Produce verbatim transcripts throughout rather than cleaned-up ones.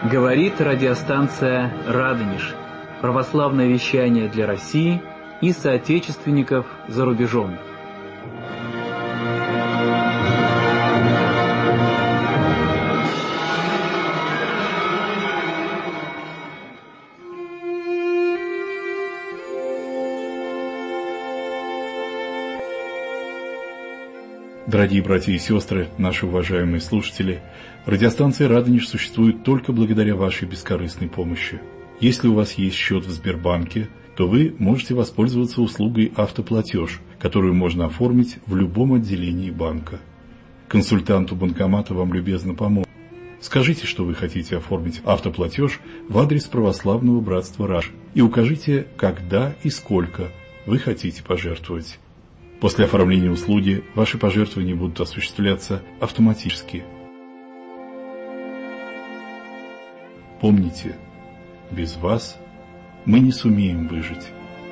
Говорит радиостанция «Радонеж». Православное вещание для России и соотечественников за рубежом. Дорогие братья и сестры, наши уважаемые слушатели, радиостанция «Радонеж» существует только благодаря вашей бескорыстной помощи. Если у вас есть счет в Сбербанке, то вы можете воспользоваться услугой «Автоплатеж», которую можно оформить в любом отделении банка. Консультанту банкомата вам любезно поможет. Скажите, что вы хотите оформить автоплатеж в адрес Православного Братства Раш и укажите, когда и сколько вы хотите пожертвовать. После оформления услуги ваши пожертвования будут осуществляться автоматически. Помните, без вас мы не сумеем выжить.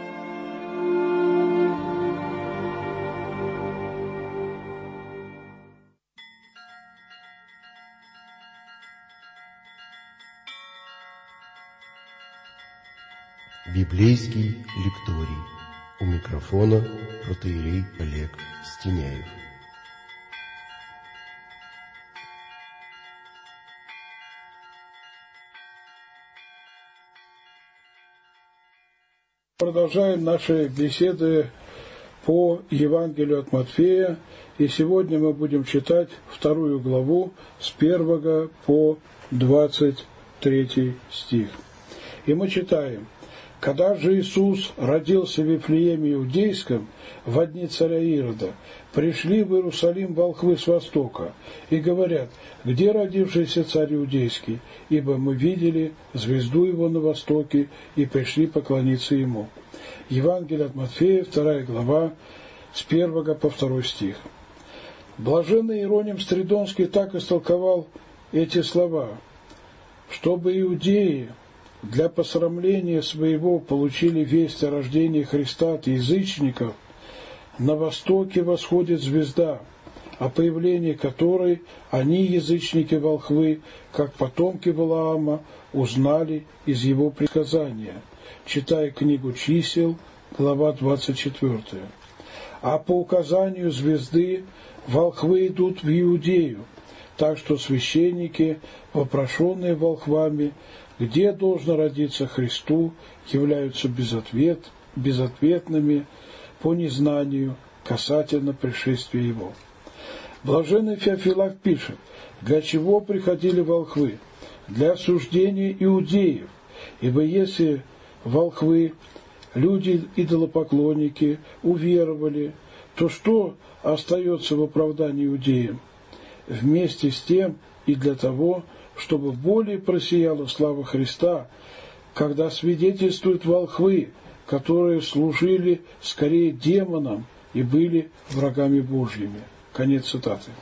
Библейский лекторий. У микрофона протоиерей Олег Стеняев. Продолжаем наши беседы по Евангелию от Матфея, и сегодня мы будем читать вторую главу с первого по двадцать третий стих. И мы читаем: «Когда же Иисус родился в Вифлееме Иудейском, во дни царя Ирода, пришли в Иерусалим волхвы с востока и говорят: где родившийся царь Иудейский? Ибо мы видели звезду его на востоке и пришли поклониться ему». Евангелие от Матфея, вторая глава, с первого по второй стих. Блаженный Иероним Стридонский так истолковал эти слова: «Чтобы иудеи для посрамления своего получили весть о рождении Христа от язычников, на востоке восходит звезда, о появлении которой они, язычники-волхвы, как потомки Валаама, узнали из его предсказания». Читая книгу «Чисел», глава двадцать четвёртая. «А по указанию звезды волхвы идут в Иудею, так что священники, вопрошенные волхвами, где должно родиться Христу, являются безответ, безответными по незнанию касательно пришествия Его». Блаженный Феофилакт пишет: «Для чего приходили волхвы? Для осуждения иудеев, ибо если волхвы, люди идолопоклонники, уверовали, то что остается в оправдании иудеям? Вместе с тем и для того, чтобы более просияла слава Христа, когда свидетельствуют волхвы, которые служили скорее демонам и были врагами Божьими». Конец цитаты.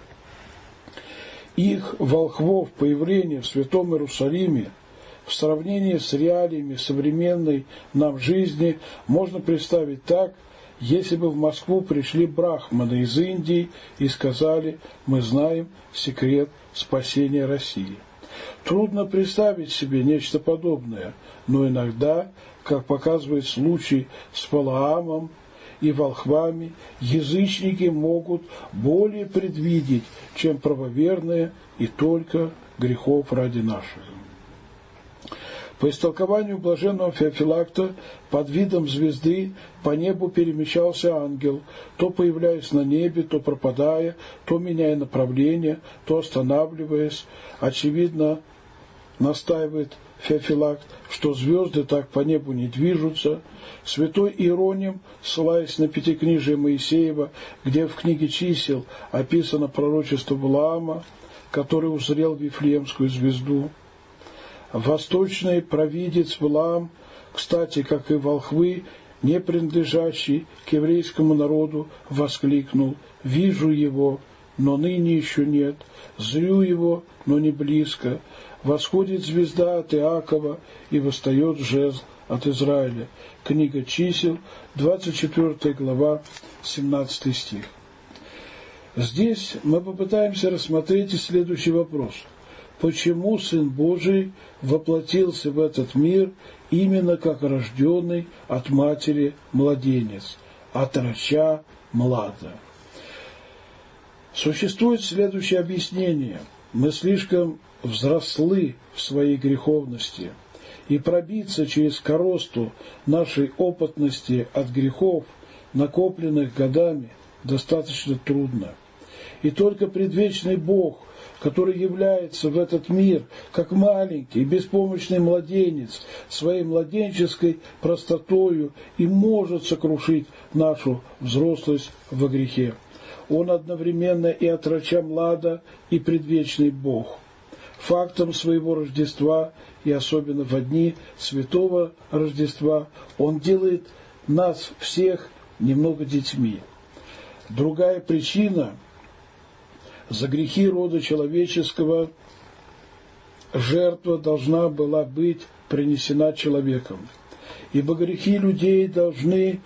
Их, волхвов, появление в Святом Иерусалиме в сравнении с реалиями современной нам жизни можно представить так: если бы в Москву пришли брахманы из Индии и сказали: мы знаем секрет спасения России. Трудно представить себе нечто подобное, но иногда, как показывает случай с Валаамом и волхвами, язычники могут более предвидеть, чем правоверные, и только грехов ради наших. По истолкованию блаженного Феофилакта, под видом звезды по небу перемещался ангел, то появляясь на небе, то пропадая, то меняя направление, то останавливаясь. Очевидно, настаивает Феофилакт, что звезды так по небу не движутся. Святой Иероним, ссылаясь на Пятикнижие Моисеева, где в книге «Чисел» описано пророчество Валаама, который узрел Вифлеемскую звезду. Восточный провидец Валаам, кстати, как и волхвы, не принадлежащий к еврейскому народу, воскликнул: «Вижу его, но ныне еще нет, зрю его, но не близко. Восходит звезда от Иакова, и восстает жезл от Израиля». Книга «Чисел», двадцать четвёртая глава, семнадцатый стих. Здесь мы попытаемся рассмотреть и следующий вопрос: почему Сын Божий воплотился в этот мир именно как рожденный от матери младенец, отроча млада. Существует следующее объяснение. Мы слишком взрослы в своей греховности, и пробиться через коросту нашей опытности от грехов, накопленных годами, достаточно трудно. И только предвечный Бог, который является в этот мир как маленький, беспомощный младенец, своей младенческой простотою и может сокрушить нашу взрослость во грехе. Он одновременно и отроча млада, и предвечный Бог. Фактом своего Рождества, и особенно в дни Святого Рождества, Он делает нас всех немного детьми. Другая причина – за грехи рода человеческого жертва должна была быть принесена человеком, ибо грехи людей должны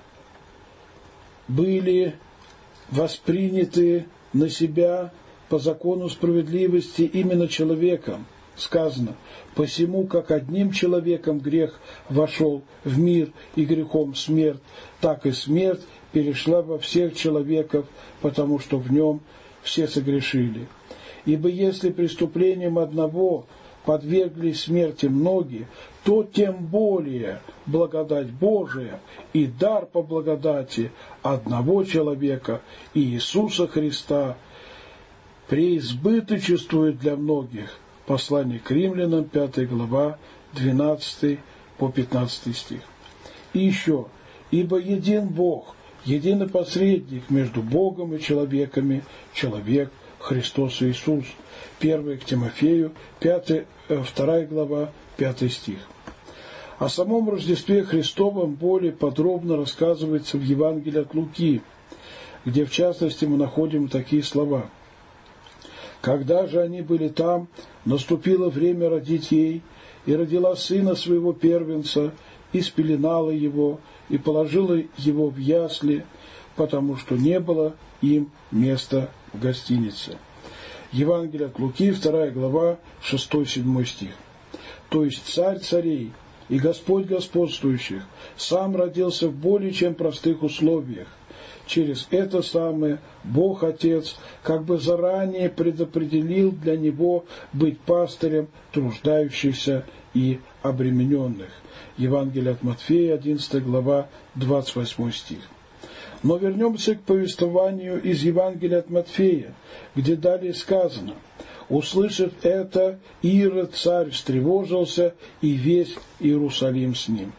были восприняты на себя по закону справедливости именно человеком. Сказано: «Посему, как одним человеком грех вошел в мир, и грехом смерть, так и смерть перешла во всех человеков, потому что в нем все согрешили. Ибо если преступлением одного подверглись смерти многие, то тем более благодать Божия и дар по благодати одного человека, Иисуса Христа, преизбыточествует для многих». Послание к Римлянам, пятая глава, двенадцатый по пятнадцатый стих. И еще: «Ибо един Бог, единый посредник между Богом и человеками, человек Христос Иисус». первое к Тимофею, пятая, вторая глава, пятый стих. О самом Рождестве Христовом более подробно рассказывается в Евангелии от Луки, где в частности мы находим такие слова: «Когда же они были там, наступило время родить ей, и родила сына своего первенца, и спеленала его, и положила его в ясли, потому что не было им места в гостинице». Евангелие от Луки, вторая глава, шестой-седьмой стих. То есть царь царей и Господь господствующих сам родился в более чем простых условиях. Через это самое Бог Отец как бы заранее предопределил для него быть пастырем труждающихся и обремененных. Евангелие от Матфея, одиннадцатая глава, двадцать восьмой стих. Но вернемся к повествованию из Евангелия от Матфея, где далее сказано: «Услышав это, Ирод царь встревожился, и весь Иерусалим с ним».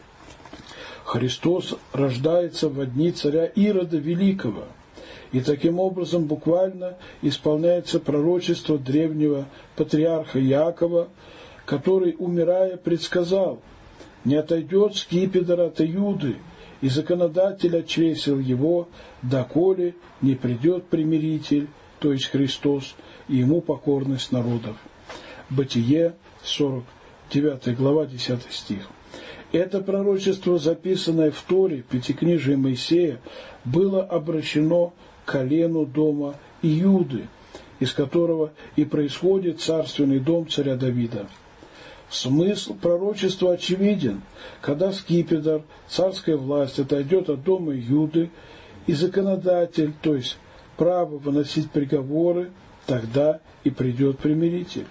Христос рождается во дни царя Ирода Великого, и таким образом буквально исполняется пророчество древнего патриарха Иакова, который, умирая, предсказал: «Не отойдет скипетр от Иуды, и законодатель отчресил его, доколе не придет примиритель, то есть Христос, и ему покорность народов». Бытие, сорок девятая глава, десятый стих. Это пророчество, записанное в Торе, Пятикнижие Моисея, было обращено к колену дома Иуды, из которого и происходит царственный дом царя Давида. Смысл пророчества очевиден. Когда скипетр, царская власть, отойдет от дома Иуды, и законодатель, то есть право выносить приговоры, тогда и придет примиритель.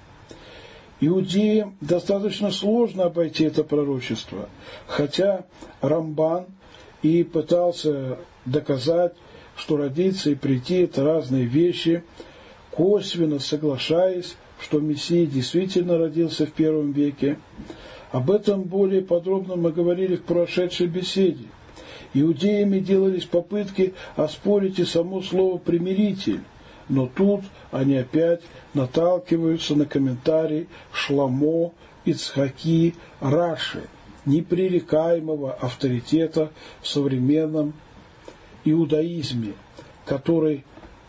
Иудеям достаточно сложно обойти это пророчество, хотя Рамбан и пытался доказать, что родиться и прийти – это разные вещи, косвенно соглашаясь, что Мессия действительно родился в первом веке. Об этом более подробно мы говорили в прошедшей беседе. Иудеями делались попытки оспорить и само слово «примиритель», но тут они опять наталкиваются на комментарий Шламо, Ицхаки, Раши, непререкаемого авторитета в современном иудаизме, который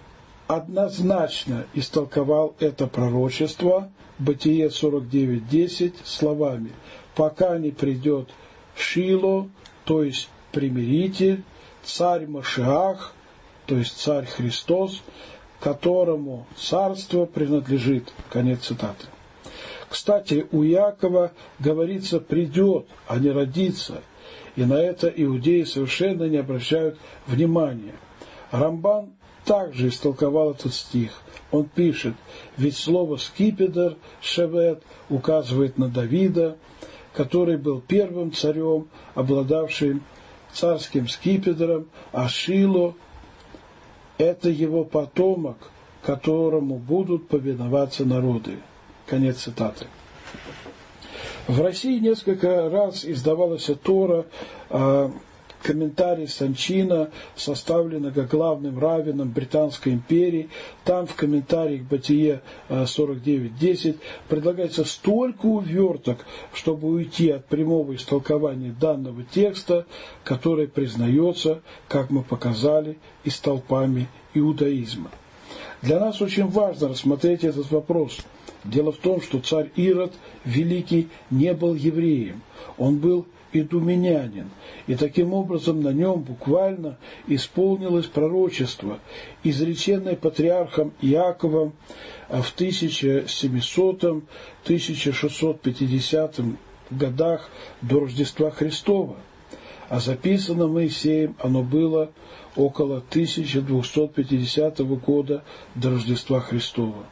однозначно истолковал это пророчество, Бытие сорок девять десять, словами: «Пока не придет Шило, то есть примиритель, царь Машиах, то есть царь Христос, которому царство принадлежит». Конец цитаты. Кстати, у Иакова говорится «придет», а не «родится», и на это иудеи совершенно не обращают внимания. Рамбан также истолковал этот стих. Он пишет: «Ведь слово «скипетр» шевет указывает на Давида, который был первым царем, обладавшим царским скипетром, а Шило – это его потомок, которому будут повиноваться народы». Конец цитаты. В России несколько раз издавалась Тора, комментарий Санчина, составленного главным раввином Британской империи. Там в комментарии к Бытие сорок девять десять предлагается столько уверток, чтобы уйти от прямого истолкования данного текста, который признается, как мы показали, и столпами иудаизма. Для нас очень важно рассмотреть этот вопрос. Дело в том, что царь Ирод Великий не был евреем, он был идуменянин, и таким образом на нем буквально исполнилось пророчество, изреченное патриархом Иаковом в тысяча семисотом — тысяча шестьсот пятидесятом годах до Рождества Христова, а записано Моисеем оно было около тысяча двухсот пятидесятого года до Рождества Христова.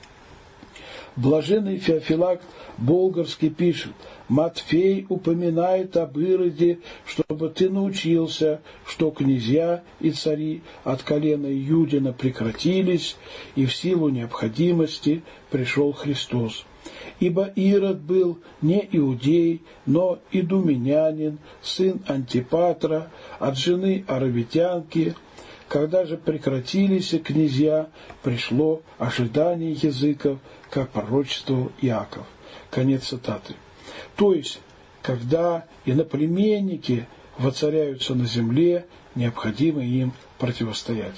Блаженный Феофилакт Болгарский пишет: «Матфей упоминает об Ироде, чтобы ты научился, что князья и цари от колена Иудина прекратились, и в силу необходимости пришел Христос. Ибо Ирод был не иудей, но идуменянин, сын Антипатра, от жены аравитянки. Когда же прекратились князья, пришло ожидание языков, как пророчествовал Иаков». Конец цитаты. То есть, когда иноплеменники воцаряются на земле, необходимо им противостоять.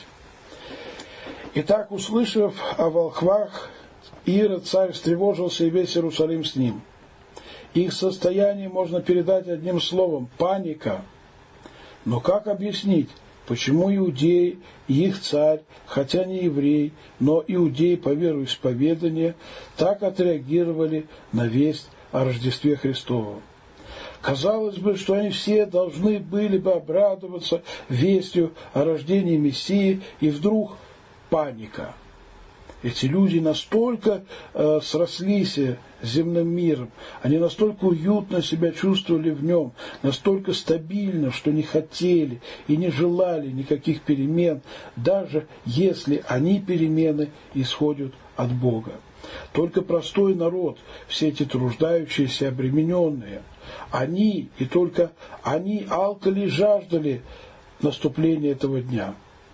Итак, услышав о волхвах, Ирод царь встревожился, и весь Иерусалим с ним. Их состояние можно передать одним словом – паника. Но как объяснить, почему иудеи и их царь, хотя не еврей, но иудей по вероисповеданию, так отреагировали на весть о Рождестве Христовом? Казалось бы, что они все должны были бы обрадоваться вестью о рождении Мессии, и вдруг паника. Эти люди настолько э, срослись с земным миром, они настолько уютно себя чувствовали в нем, настолько стабильно, что не хотели и не желали никаких перемен, даже если они, перемены, исходят от Бога. Только простой народ, все эти труждающиеся и обремененные, они и только они алкали и жаждали наступления этого дня.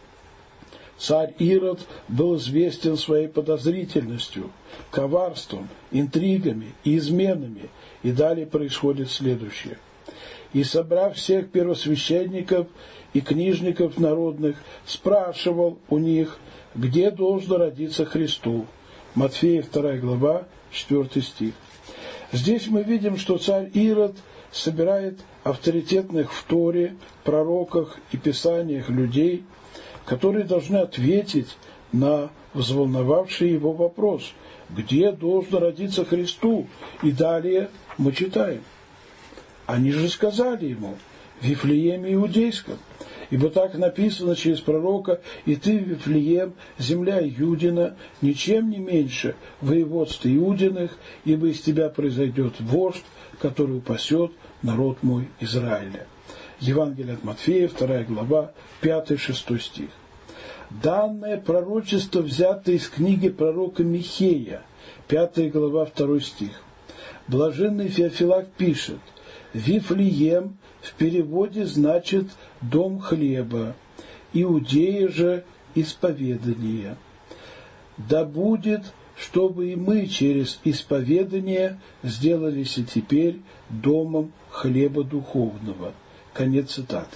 Царь Ирод был известен своей подозрительностью, коварством, интригами и изменами, и далее происходит следующее. «И, собрав всех первосвященников и книжников народных, спрашивал у них, где должно родиться Христу». Матфея вторая глава, четвёртый стих. Здесь мы видим, что царь Ирод собирает авторитетных в Торе, пророках и писаниях людей, которые должны ответить на взволновавший его вопрос, где должно родиться Христу. И далее мы читаем: они же сказали ему: в Вифлееме Иудейском, ибо так написано через пророка: и ты, Вифлеем, земля Иудина, ничем не меньше воеводств Иудиных, ибо из тебя произойдет вождь, который упасет народ мой Израиля. Евангелие от Матфея, вторая глава, пятый-шестой стих. Данное пророчество взято из книги пророка Михея, пятая глава, второй стих. Блаженный Феофилакт пишет: «Вифлеем» в переводе значит «дом хлеба», «Иудея же исповедание». Да будет, чтобы и мы через исповедание сделались и теперь домом хлеба духовного. Конец цитаты.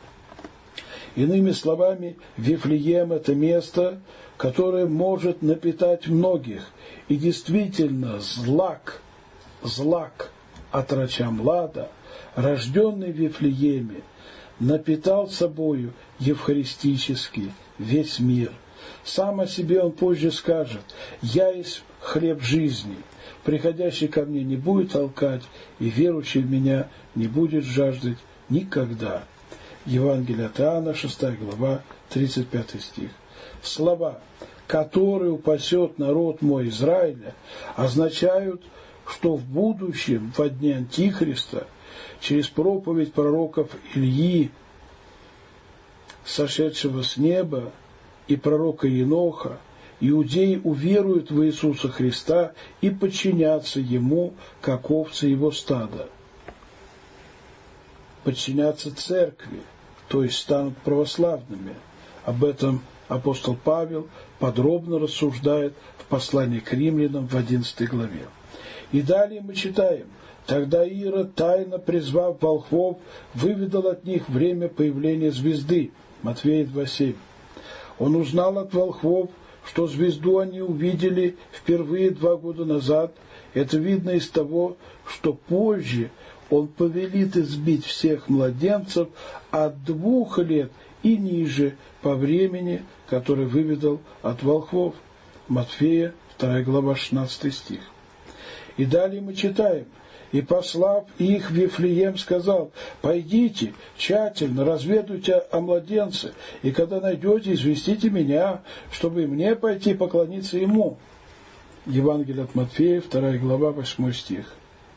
Иными словами, Вифлеем – это место, которое может напитать многих. И действительно, злак, злак отроча млада, рожденный в Вифлееме, напитал собою евхаристически весь мир. Сам о себе он позже скажет: «Я есть хлеб жизни. Приходящий ко мне не будет толкать, и верующий в меня не будет жаждать никогда». Евангелие от Иоанна, шестая глава, тридцать пятый стих. Слова «который упасет народ мой Израиля» означают, что в будущем, во дни Антихриста, через проповедь пророков Ильи, сошедшего с неба, и пророка Еноха, иудеи уверуют в Иисуса Христа и подчинятся Ему, как овцы Его стада. Подчинятся церкви, то есть станут православными. Об этом апостол Павел подробно рассуждает в послании к римлянам в одиннадцатой главе. И далее мы читаем: «Тогда Ирод, тайно призвав волхвов, выведал от них время появления звезды». Матфея два семь. Он узнал от волхвов, что звезду они увидели впервые два года назад. Это видно из того, что позже он повелит избить всех младенцев от двух лет и ниже по времени, который выведал от волхвов. Матфея вторая глава, шестнадцатый стих. И далее мы читаем: «И, послав их в Вифлеем, сказал: пойдите, тщательно разведуйте о младенце, и когда найдете, известите меня, чтобы и мне пойти поклониться ему». Евангелие от Матфея, вторая глава, восьмой стих.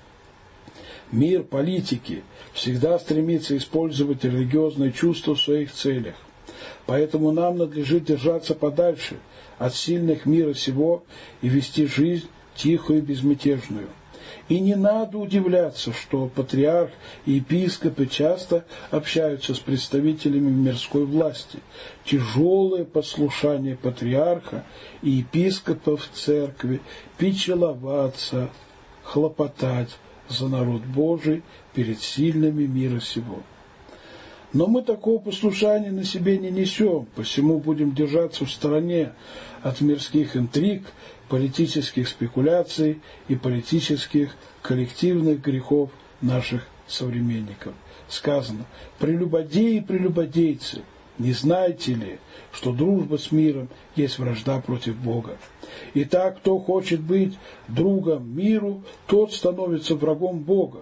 Мир политики всегда стремится использовать религиозные чувства в своих целях. Поэтому нам надлежит держаться подальше от сильных мира сего и вести жизнь тихую и безмятежную. И не надо удивляться, что патриарх и епископы часто общаются с представителями мирской власти. Тяжелое послушание патриарха и епископов в церкви печаловаться, хлопотать за народ Божий перед сильными мира сего. Но мы такого послушания на себе не несем, посему будем держаться в стороне от мирских интриг, политических спекуляций и политических коллективных грехов наших современников. Сказано: «Прелюбодеи и прелюбодейцы, не знаете ли, что дружба с миром есть вражда против Бога? Итак, кто хочет быть другом миру, тот становится врагом Бога».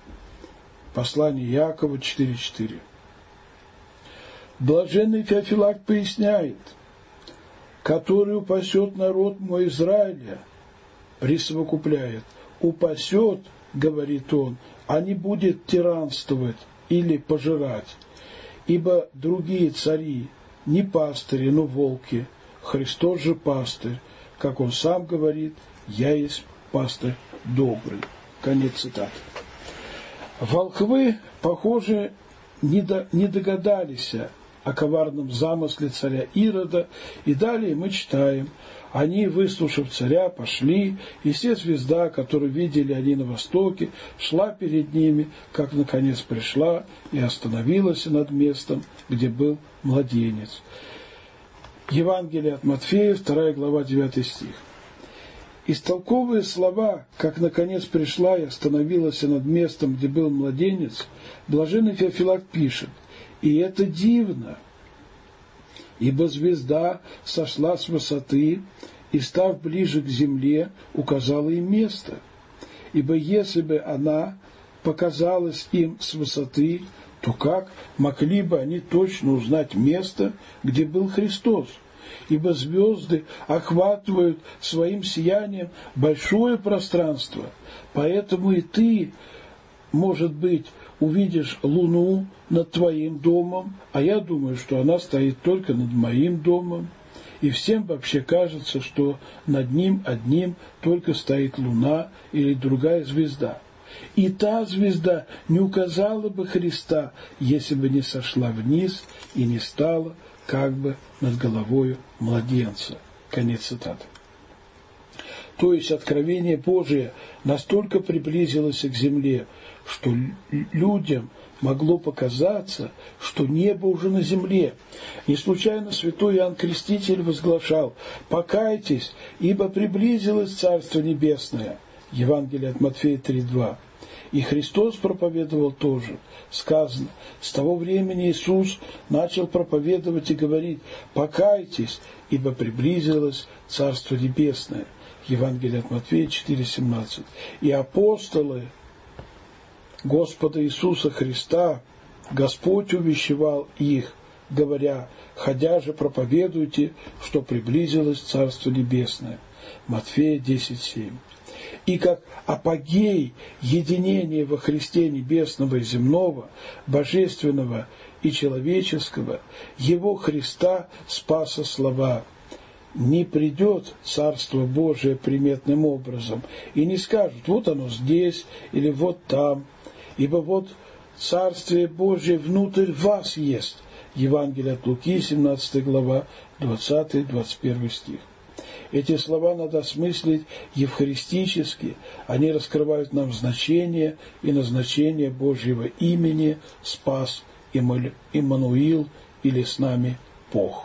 Послание Иакова четыре четыре. Блаженный Феофилакт поясняет: «который упасет народ мой Израиля», присовокупляет: «упасет, говорит он, а не будет тиранствовать или пожирать, ибо другие цари не пастыри, но волки, Христос же пастырь, как он сам говорит: я есть пастырь добрый». Конец цитаты. Волхвы, похоже, не, до, не догадались о коварном замысле царя Ирода, и далее мы читаем: «Они, выслушав царя, пошли, и все звезда, которую видели они на востоке, шла перед ними, как наконец пришла и остановилась над местом, где был младенец». Евангелие от Матфея, вторая глава, девятый стих. Истолковывая слова «как наконец пришла и остановилась над местом, где был младенец», блаженный Феофилакт пишет: «И это дивно, ибо звезда сошла с высоты и, став ближе к земле, указала им место. Ибо если бы она показалась им с высоты, то как могли бы они точно узнать место, где был Христос? Ибо звезды охватывают своим сиянием большое пространство, поэтому и ты, может быть, увидишь луну над твоим домом, а я думаю, что она стоит только над моим домом, и всем вообще кажется, что над ним одним только стоит луна или другая звезда. И та звезда не указала бы Христа, если бы не сошла вниз и не стала как бы над головою младенца». Конец цитаты. То есть откровение Божие настолько приблизилось к земле, что людям могло показаться, что небо уже на земле. Не случайно святой Иоанн Креститель возглашал: «Покайтесь, ибо приблизилось Царство Небесное». Евангелие от Матфея три два. И Христос проповедовал тоже. Сказано, с того времени Иисус начал проповедовать и говорить: «Покайтесь, ибо приблизилось Царство Небесное». Евангелие от Матфея четыре семнадцать. И апостолы Господа Иисуса Христа, Господь увещевал их, говоря: «Ходя же проповедуйте, что приблизилось Царство Небесное». Матфея десять семь. И как апогей единения во Христе небесного и земного, божественного и человеческого, Его Христа спаса слова: «Не придет Царство Божие приметным образом, и не скажут: вот оно здесь или вот там, ибо вот Царствие Божие внутрь вас есть». Евангелие от Луки, семнадцатая глава, двадцатый двадцать первый стих. Эти слова надо осмыслить евхаристически, они раскрывают нам значение и назначение Божьего имени «Спас Иммануил» или «С нами Бог».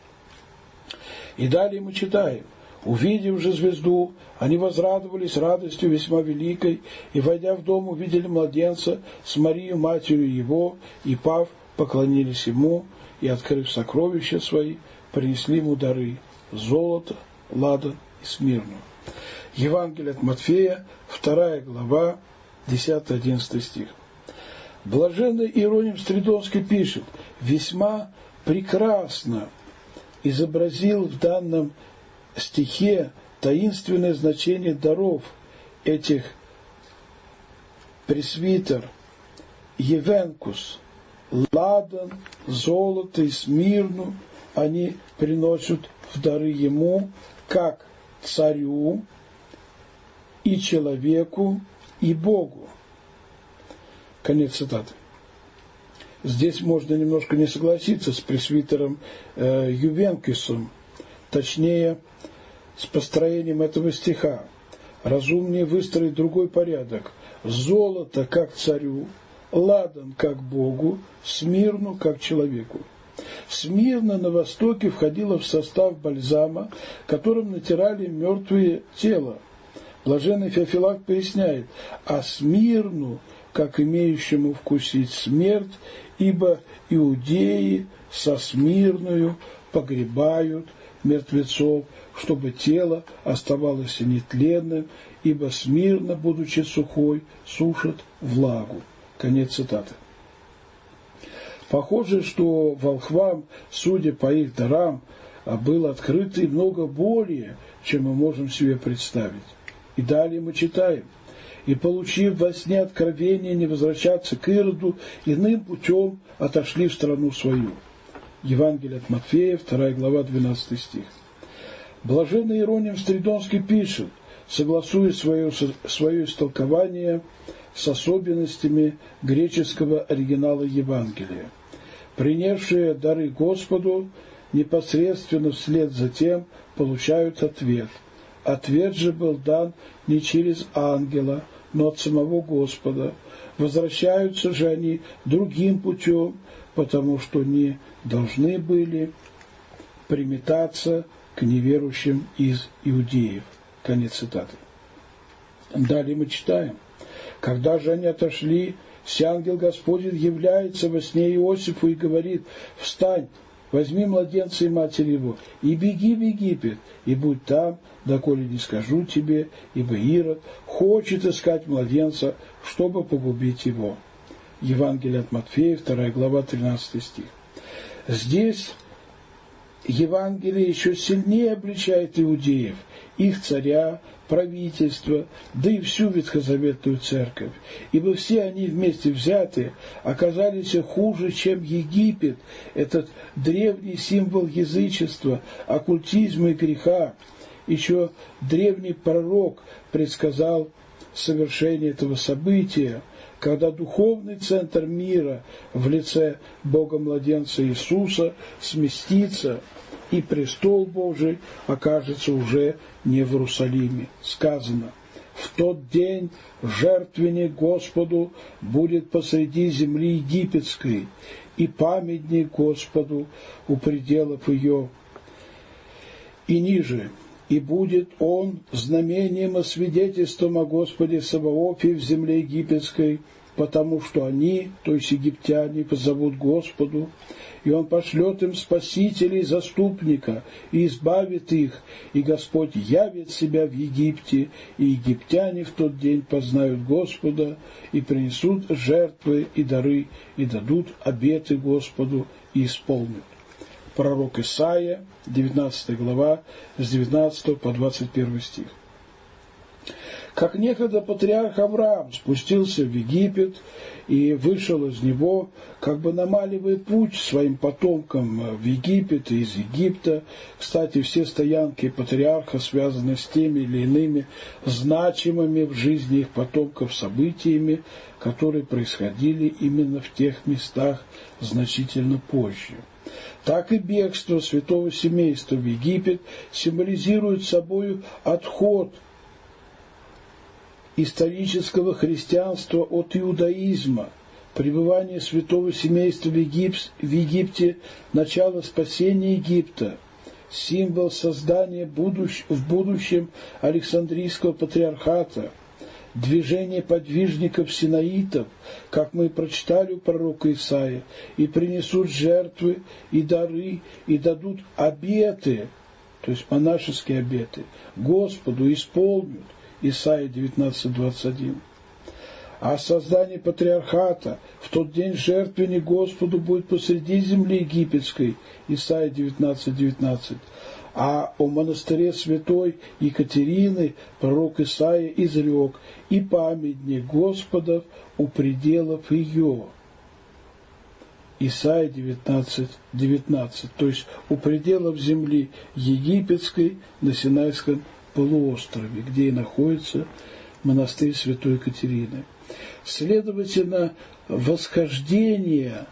И далее мы читаем: «Увидев же звезду, они возрадовались радостью весьма великой, и, войдя в дом, увидели младенца с Марией, матерью его, и, пав, поклонились ему, и, открыв сокровища свои, принесли ему дары – золото, ладан и смирну». Евангелие от Матфея, вторая глава, десятый-одиннадцатый стих. Блаженный Иероним Стридонский пишет: «Весьма прекрасно изобразил в данном стихе таинственное значение даров этих пресвитер, евенкус, ладан, золото и смирну они приносят в дары ему, как царю и человеку и Богу». Конец цитаты. Здесь можно немножко не согласиться с пресвитером э, Ювенкисом, точнее, с построением этого стиха. Разумнее выстроить другой порядок. Золото как царю, ладан как Богу, смирну как человеку. Смирна на Востоке входила в состав бальзама, которым натирали мертвые тела. Блаженный Феофилакт поясняет: «А смирну, как имеющему вкусить смерть, ибо иудеи со смирною погребают мертвецов, чтобы тело оставалось нетленным, ибо смирно, будучи сухой, сушат влагу». Конец цитаты. Похоже, что волхвам, судя по их дарам, было открыто и много более, чем мы можем себе представить. И далее мы читаем: «И, получив во сне откровение не возвращаться к Ироду, иным путем отошли в страну свою». Евангелие от Матфея, вторая глава, двенадцатый стих. Блаженный Иероним Стридонский пишет, согласуя свое, свое истолкование с особенностями греческого оригинала Евангелия: «Принесшие дары Господу непосредственно вслед за тем получают ответ. Ответ же был дан не через ангела, но от самого Господа. Возвращаются же они другим путем, потому что не должны были приметаться к неверующим из иудеев». Конец цитаты. Далее мы читаем: «Когда же они отошли, сей ангел Господень является во сне Иосифу и говорит: встань, возьми младенца и матерь его, и беги в Египет, и будь там, доколе не скажу тебе, ибо Ирод хочет искать младенца, чтобы погубить его». Евангелие от Матфея, вторая глава, тринадцатый стих. Здесь Евангелие еще сильнее обличает иудеев, их царя, правительство, да и всю ветхозаветную церковь, ибо все они вместе взятые оказались хуже, чем Египет, этот древний символ язычества, оккультизма и греха. Еще древний пророк предсказал совершение этого события, когда духовный центр мира в лице Бога-младенца Иисуса сместится, и престол Божий окажется уже не в Иерусалиме. Сказано: «В тот день жертвенник Господу будет посреди земли египетской, и памятник Господу у пределов ее». И ниже: и будет он знамением и свидетельством о Господе Саваофе в земле египетской, потому что они, то есть египтяне, позовут Господу, и Он пошлет им спасителя и заступника, и избавит их, и Господь явит себя в Египте, и египтяне в тот день познают Господа, и принесут жертвы и дары, и дадут обеты Господу, и исполнят. Пророк Исаия, девятнадцатая глава, с девятнадцатого по двадцать первый стих. Как некогда патриарх Авраам спустился в Египет и вышел из него, как бы намаливая путь своим потомкам в Египет и из Египта. Кстати, все стоянки патриарха связаны с теми или иными значимыми в жизни их потомков событиями, которые происходили именно в тех местах значительно позже. Так и бегство святого семейства в Египет символизирует собой отход исторического христианства от иудаизма, пребывание святого семейства в, Египт, в Египте, начало спасения Египта, символ создания будущ, в будущем Александрийского патриархата, движение подвижников-синаитов, как мы прочитали у пророка Исаия, и принесут жертвы и дары, и дадут обеты, то есть монашеские обеты, Господу исполнят, Исаия девятнадцать двадцать один. А создание патриархата в тот день жертвенник Господу будет посреди земли египетской, Исаия девятнадцать девятнадцать. А о монастыре святой Екатерины пророк Исаия изрек: и памятник Господов у пределов ее. Исаия девятнадцать девятнадцать, то есть у пределов земли египетской на Синайском полуострове, где и находится монастырь святой Екатерины. Следовательно, восхождение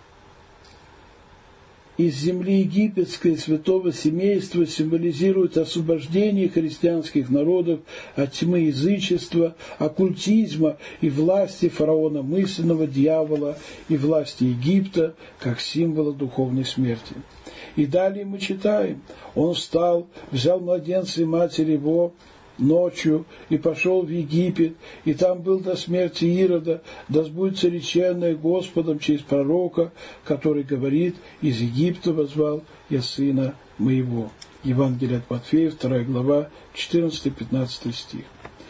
из земли египетской святого семейства символизирует освобождение христианских народов от тьмы язычества, оккультизма и власти фараона мысленного, дьявола и власти Египта, как символа духовной смерти. И далее мы читаем: он встал, взял младенца и матерь его ночью и пошел в Египет, и там был до смерти Ирода, да сбудется реченное Господом через пророка, который говорит: из Египта возвал я сына моего. Евангелие от Матфея, вторая глава, четырнадцатый-пятнадцатый стих.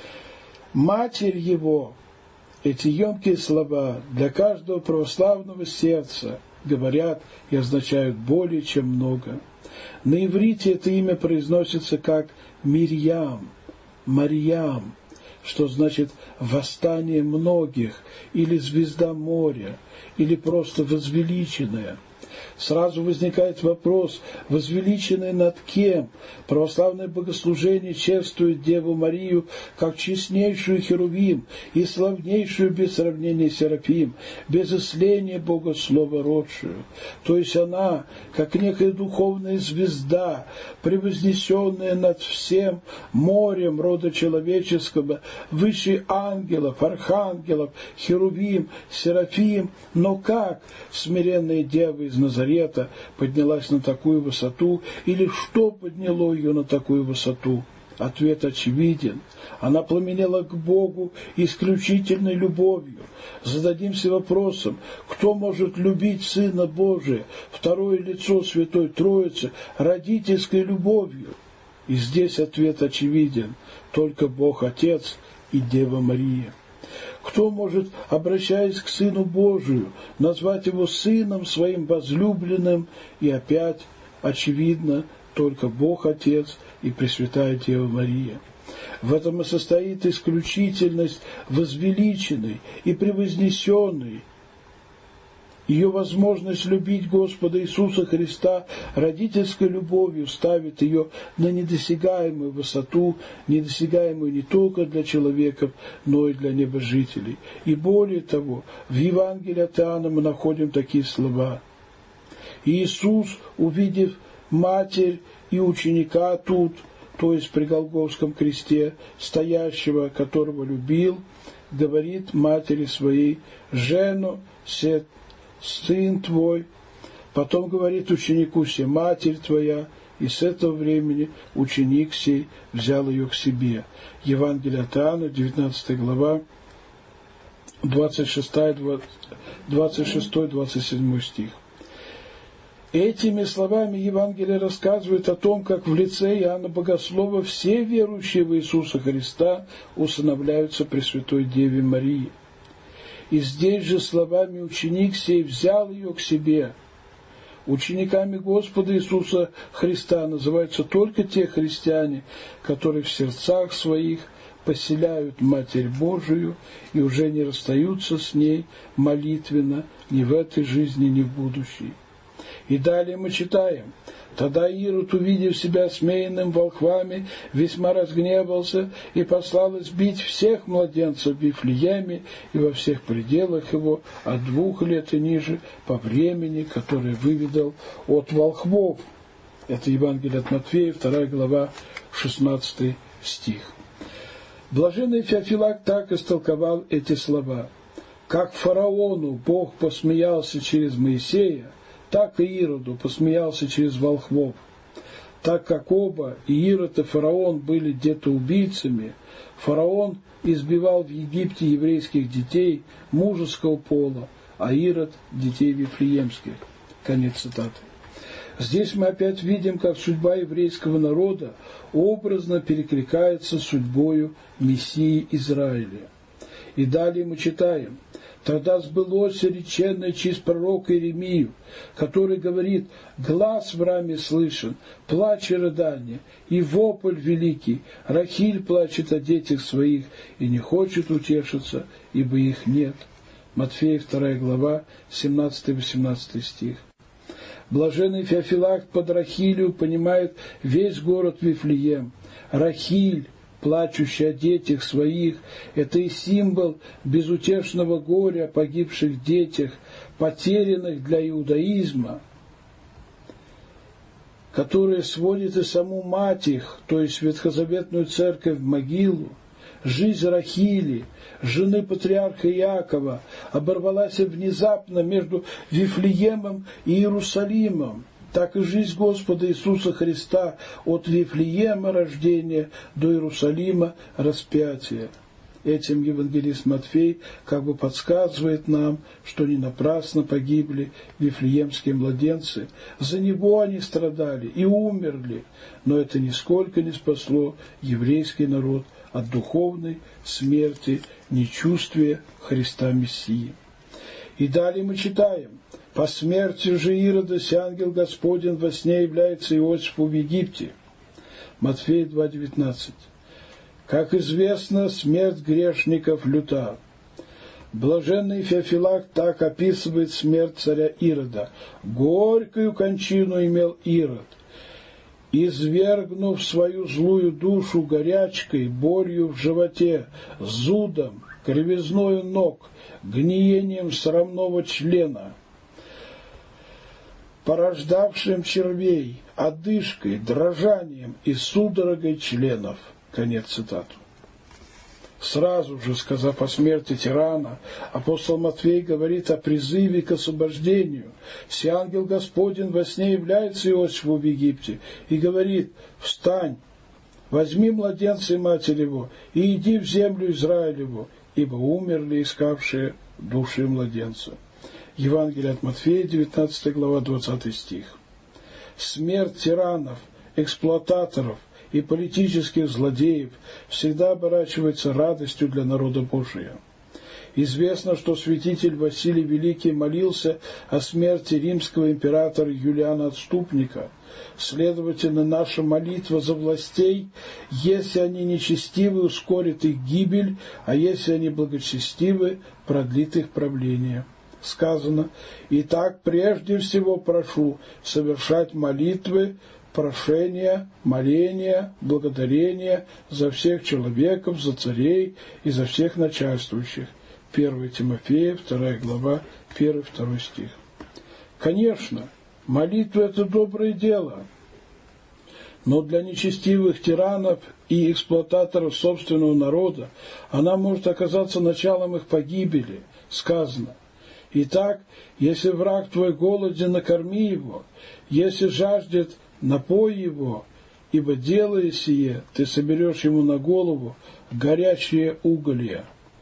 Матерь его, эти емкие слова для каждого православного сердца говорят и означают более чем много. На иврите это имя произносится как Мирьям, Марьям, что значит «восстание многих», или «звезда моря», или просто «возвеличенная». Сразу возникает вопрос: возвеличенный над кем? Православное богослужение чествует Деву Марию как честнейшую Херувим и славнейшую без сравнения Серафим, без исления Бога Слова родшую. То есть она, как некая духовная звезда, превознесенная над всем морем рода человеческого, выше ангелов, архангелов, Херувим, Серафим. Но как смиренная Дева из Назарета поднялась на такую высоту, или что подняло ее на такую высоту? Ответ очевиден. Она пламенела к Богу исключительной любовью. Зададимся вопросом: кто может любить Сына Божия, второе лицо Святой Троицы, родительской любовью? И здесь ответ очевиден: только Бог Отец и Дева Мария. Кто может, обращаясь к Сыну Божию, назвать Его Сыном Своим возлюбленным? И опять очевидно, только Бог Отец и Пресвятая Дева Мария. В этом и состоит исключительность возвеличенной и превознесенной. Ее возможность любить Господа Иисуса Христа родительской любовью ставит ее на недосягаемую высоту, недосягаемую не только для человеков, но и для небожителей. И более того, в Евангелии от Иоанна мы находим такие слова: Иисус, увидев матерь и ученика тут, то есть при Голгофском кресте, стоящего, которого любил, говорит матери своей: «Жену, сет сын твой», потом говорит ученику: «Се матерь твоя», и с этого времени ученик сей взял ее к себе. Евангелие от Иоанна, девятнадцатая глава, двадцать шестой двадцать седьмой стих. Этими словами Евангелие рассказывает о том, как в лице Иоанна Богослова все верующие в Иисуса Христа усыновляются Пресвятой Деве Марии. И здесь же словами ученик сей взял ее к себе. Учениками Господа Иисуса Христа называются только те христиане, которые в сердцах своих поселяют Матерь Божию и уже не расстаются с ней молитвенно ни в этой жизни, ни в будущей. И далее мы читаем: «Тогда Ирод, увидев себя осмеянным волхвами, весьма разгневался и послал избить всех младенцев в Вифлееме и во всех пределах его от двух лет и ниже по времени, которое выведал от волхвов». Это Евангелие от Матфея, вторая глава, шестнадцатый стих. Блаженный Феофилакт так истолковал эти слова: «Как фараону Бог посмеялся через Моисея, так и Ироду посмеялся через волхвов. Так как оба, и Ирод, и фараон, были где-то убийцами, фараон избивал в Египте еврейских детей мужеского пола, а Ирод – детей вифлеемских». Конец цитаты. Здесь мы опять видим, как судьба еврейского народа образно перекликается с судьбою Мессии Израиля. И далее мы читаем: «Тогда сбылось реченное через пророка Иеремию, который говорит: глас в раме слышен, плач и рыдание, и вопль великий, Рахиль плачет о детях своих и не хочет утешиться, ибо их нет». Матфея, вторая глава, семнадцатый-восемнадцатый стих. Блаженный Феофилакт под Рахилью понимает весь город Вифлеем. Рахиль, плачущий о детях своих, это и символ безутешного горя о погибших детях, потерянных для иудаизма, которое сводит и саму мать их, то есть ветхозаветную церковь, в могилу. Жизнь Рахили, жены патриарха Иакова, оборвалась внезапно между Вифлеемом и Иерусалимом. Так и жизнь Господа Иисуса Христа от Вифлеема рождения до Иерусалима распятия. Этим евангелист Матфей как бы подсказывает нам, что не напрасно погибли вифлеемские младенцы. За него они страдали и умерли, но это нисколько не спасло еврейский народ от духовной смерти, нечувствия Христа Мессии. И далее мы читаем: «По смерти же Ирода ангел Господень во сне является Иосифу в Египте». Матфея два девятнадцать. Как известно, смерть грешников люта. Блаженный Феофилакт так описывает смерть царя Ирода: «Горькую кончину имел Ирод, извергнув свою злую душу горячкой, болью в животе, зудом, кривизною ног, гниением срамного члена, порождавшим червей, одышкой, дрожанием и судорогой членов». Конец цитаты. Сразу же, сказав о смерти тирана, апостол Матфей говорит о призыве к освобождению. «Се ангел Господень во сне является Иосифу в Египте и говорит: встань, возьми младенца и матерь его, и иди в землю Израилеву, ибо умерли искавшие души младенца». Евангелие от Матфея, девятнадцатая глава, двадцатый стих. Смерть тиранов, эксплуататоров и политических злодеев всегда оборачивается радостью для народа Божия. Известно, что святитель Василий Великий молился о смерти римского императора Юлиана Отступника. Следовательно, наша молитва за властей, если они нечестивы, ускорит их гибель, а если они благочестивы, продлит их правление. Сказано: «Итак, прежде всего прошу совершать молитвы, прошения, моления, благодарения за всех человеков, за царей и за всех начальствующих». первое Тимофея, вторая глава, первый-второй стих. Конечно, молитва – это доброе дело, но для нечестивых тиранов и эксплуататоров собственного народа она может оказаться началом их погибели. Сказано: «Итак, если враг твой голоден, накорми его, если жаждет, напой его, ибо делая сие, ты соберешь ему на голову горячие уголья.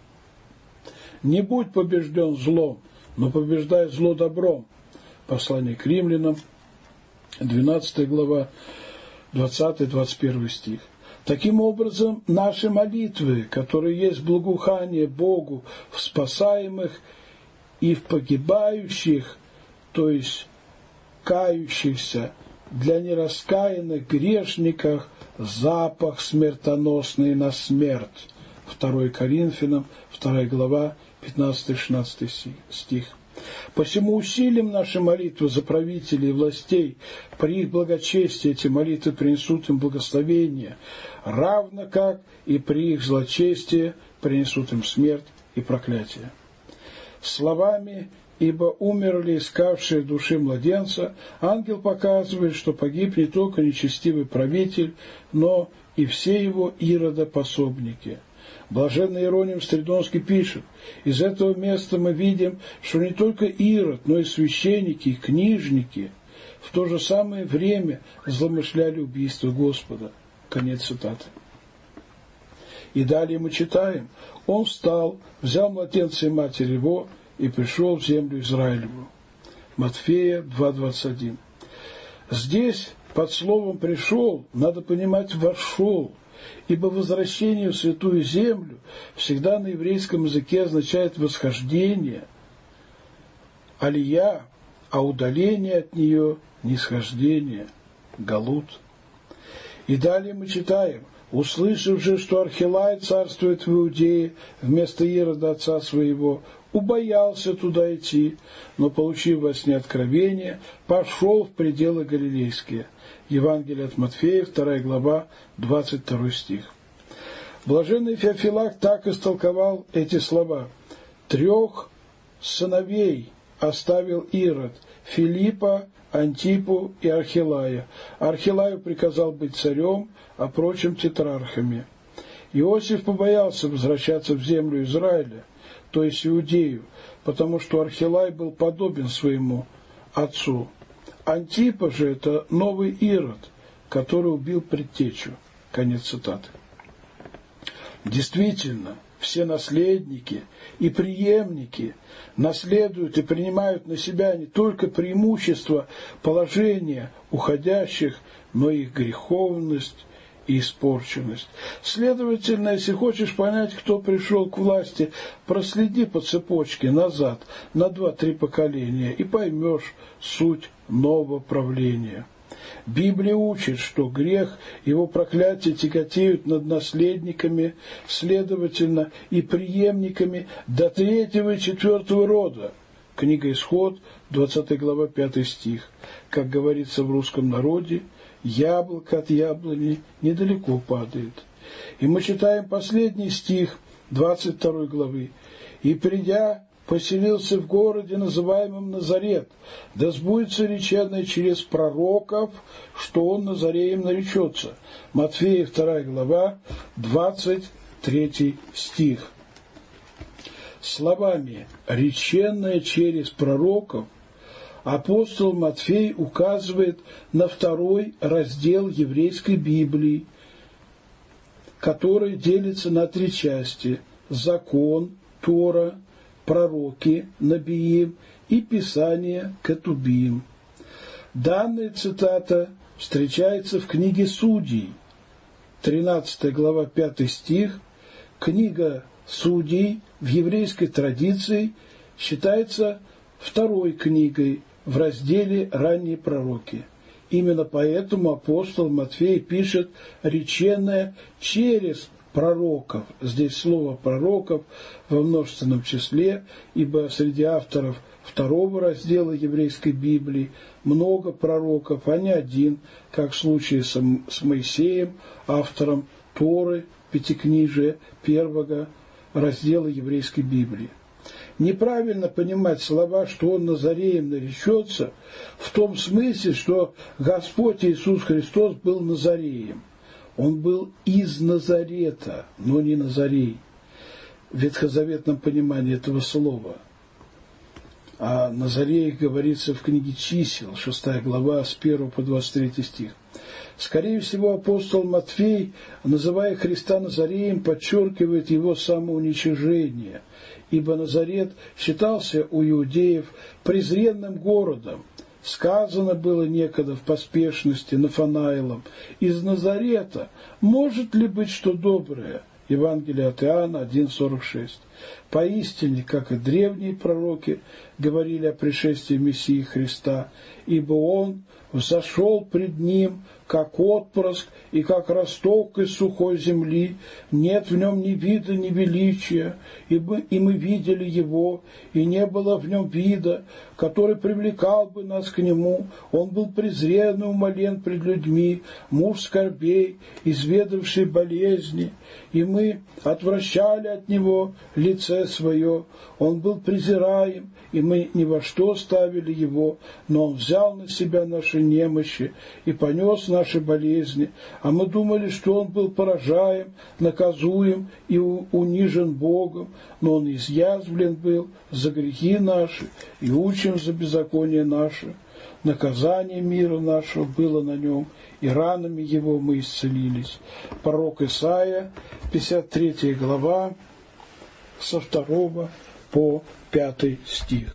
Не будь побежден злом, но побеждай зло добром. Послание к римлянам, двенадцатая глава, двадцатый-двадцать первый стих. Таким образом, наши молитвы, которые есть благоухание Богу в спасаемых и в погибающих, то есть кающихся, для нераскаянных грешников запах смертоносный на смерть. второе Коринфянам, вторая глава, пятнадцатый-шестнадцатый стих. Посему усилим наши молитвы за правителей и властей, при их благочестии эти молитвы принесут им благословение, равно как и при их злочестии принесут им смерть и проклятие. Словами «Ибо умерли искавшие души младенца», ангел показывает, что погиб не только нечестивый правитель, но и все его иродопособники. Блаженный Иероним Стридонский пишет: из этого места мы видим, что не только Ирод, но и священники и книжники в то же самое время замышляли убийство Господа. Конец цитаты. И далее мы читаем: он встал, взял младенца и матерь его и пришел в землю Израилеву. Матфея два двадцать один. Здесь под словом «пришел» надо понимать «вошел», ибо возвращение в святую землю всегда на еврейском языке означает восхождение, алия, а удаление от нее – нисхождение, галут. И далее мы читаем: услышав же, что Архилай царствует в Иудее вместо Ирода отца своего, убоялся туда идти, но, получив во сне откровение, пошел в пределы галилейские. Евангелие от Матфея, вторая глава, двадцать второй стих. Блаженный Феофилак так истолковал эти слова: трех сыновей оставил Ирод: Филиппа, Антипу и Архилая. Архилаю приказал быть царем, а прочим тетрархами. Иосиф побоялся возвращаться в землю Израиля, то есть Иудею, потому что Архилай был подобен своему отцу. Антипа же – это новый Ирод, который убил предтечу. Конец цитаты. Действительно, все наследники и преемники наследуют и принимают на себя не только преимущества положения уходящих, но и их греховность и испорченность. Следовательно, если хочешь понять, кто пришел к власти, проследи по цепочке назад на два-три поколения и поймешь суть нового правления. Библия учит, что грех, его проклятие тяготеют над наследниками, следовательно, и преемниками до третьего и четвертого рода. Книга Исход, двадцатая глава, пятый стих. Как говорится в русском народе, яблоко от яблони недалеко падает. И мы читаем последний стих двадцать второй главы. «И придя, поселился в городе, называемом Назарет, да сбудется реченное через пророков, что он Назареем наречется». Матфея, вторая глава, двадцать третий стих. Словами «реченное через пророков» апостол Матфей указывает на второй раздел еврейской Библии, который делится на три части: закон, Тора, пророки, Набиим и Писание, Кетубим. Данная цитата встречается в книге Судей, тринадцатая глава, пятый стих. Книга Судей в еврейской традиции считается второй книгой в разделе «Ранние пророки». Именно поэтому апостол Матфей пишет реченное через пророков. Здесь слово «пророков» во множественном числе, ибо среди авторов второго раздела еврейской Библии много пророков, а не один, как в случае с Моисеем, автором Торы, Пятикнижия, первого раздела еврейской Библии. Неправильно понимать слова, что он Назареем наречется, в том смысле, что Господь Иисус Христос был Назареем. Он был из Назарета, но не Назарей, в ветхозаветном понимании этого слова. о Назарее говорится в книге «Чисел», шестая глава, с первого по двадцать третий стих. Скорее всего, апостол Матфей, называя Христа Назареем, подчеркивает его самоуничижение, ибо Назарет считался у иудеев презренным городом. Сказано было некогда в поспешности Нафанаилом: «Из Назарета может ли быть что доброе?» Евангелие от Иоанна один сорок шесть. Поистине, как и древние пророки говорили о пришествии Мессии Христа, ибо Он взошел пред Ним, как отпрыск и как росток из сухой земли, нет в Нем ни вида, ни величия, и мы, и мы видели Его, и не было в Нем вида, который привлекал бы нас к Нему. Он был презрен и умолен пред людьми, муж скорбей, изведавший болезни, и мы отвращали от Него лице свое. Он был презираем, и мы ни во что ставили Его, но Он взял на себя наши немощи и понес наши болезни, а мы думали, что Он был поражаем, наказуем и унижен Богом, но Он изъязвлен был за грехи наши и учим за беззаконие наше. Наказание мира нашего было на Нем, и ранами Его мы исцелились. Пророк Исаия, пятьдесят третья глава, со второго по пятый стих.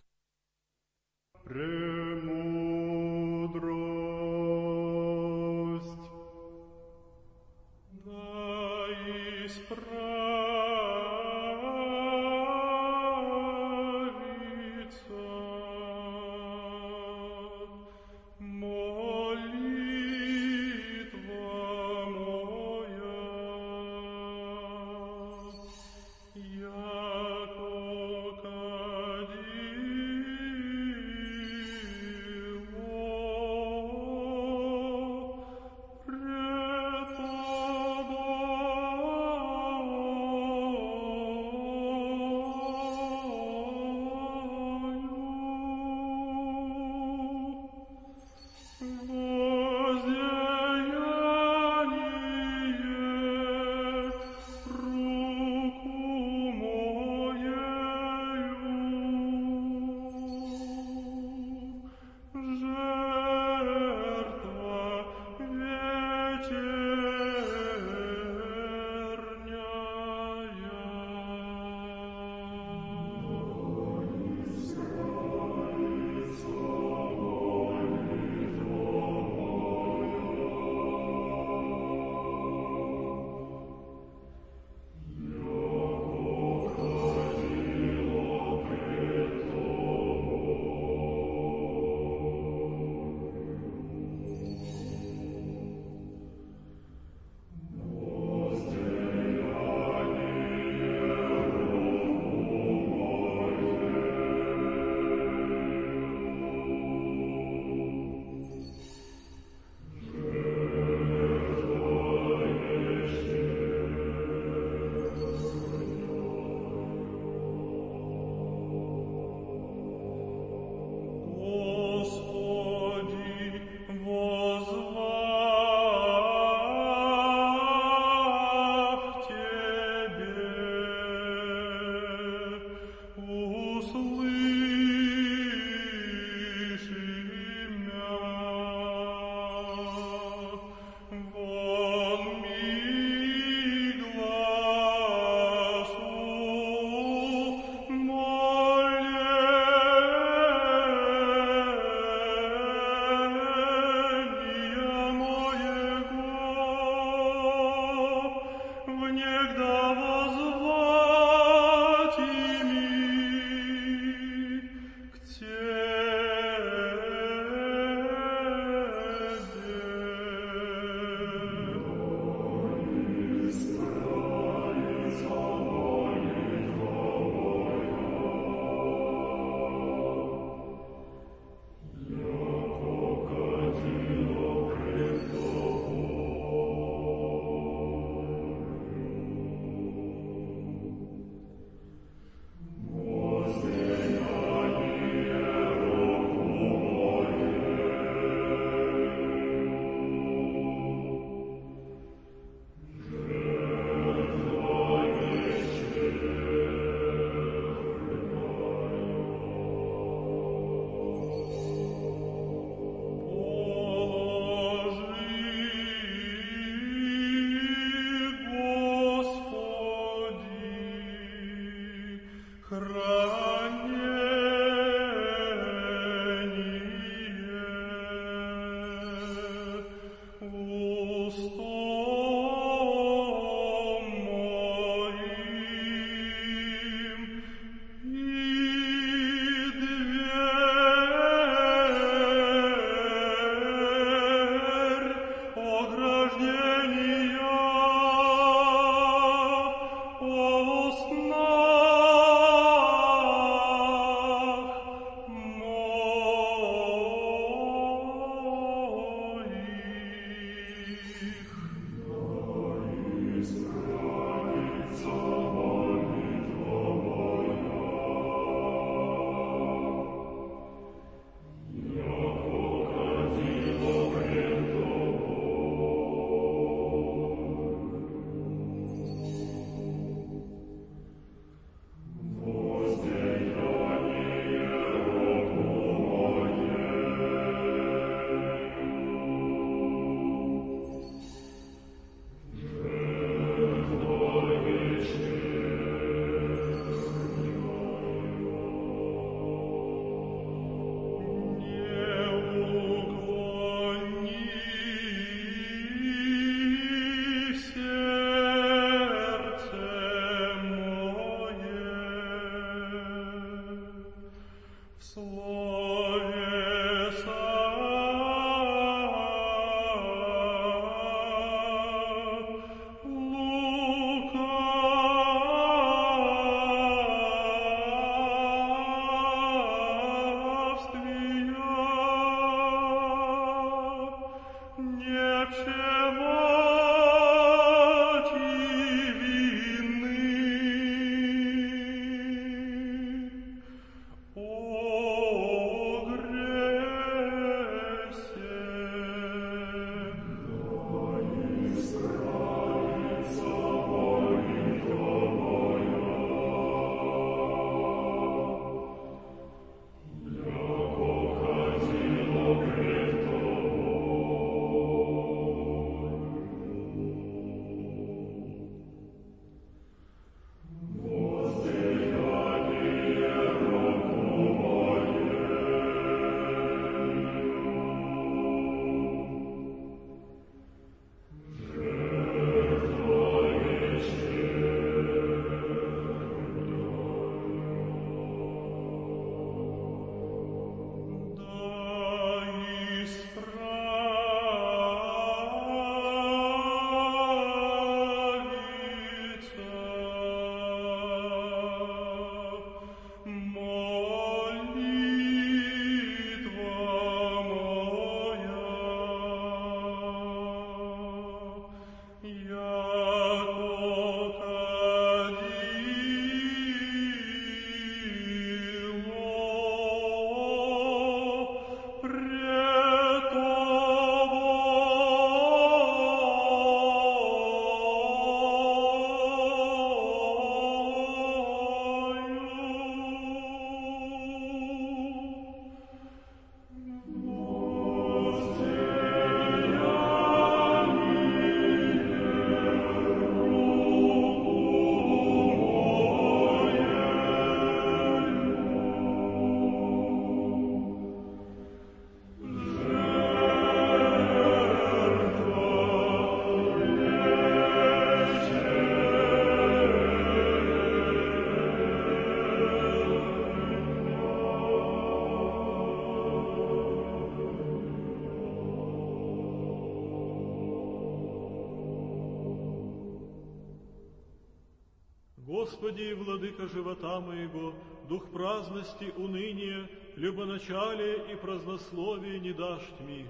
Господи, владыка живота моего, дух праздности, уныния, любоначалия и празднословия не дашь тми.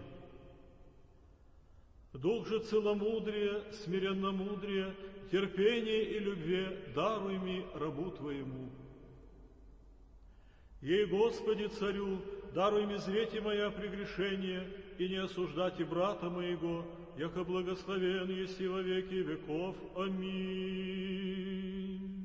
Дух же целомудрия, смиренномудрия, терпения и любви даруй ми рабу Твоему. Ей, Господи, Царю, даруй ми зрете моя прегрешение, и не осуждайте брата моего, яко благословен еси во веки веков. Аминь.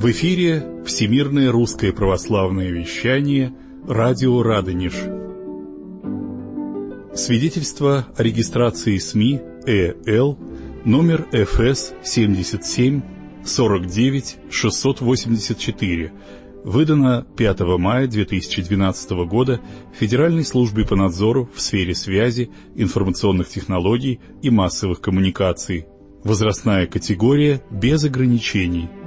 В эфире Всемирное русское православное вещание, радио «Радонеж». Свидетельство о регистрации СМИ Э Л, номер Эф Эс семьдесят семь сорок девять шестьсот восемьдесят четыре, выдано пятого мая две тысячи двенадцатого года Федеральной службой по надзору в сфере связи, информационных технологий и массовых коммуникаций. Возрастная категория без ограничений.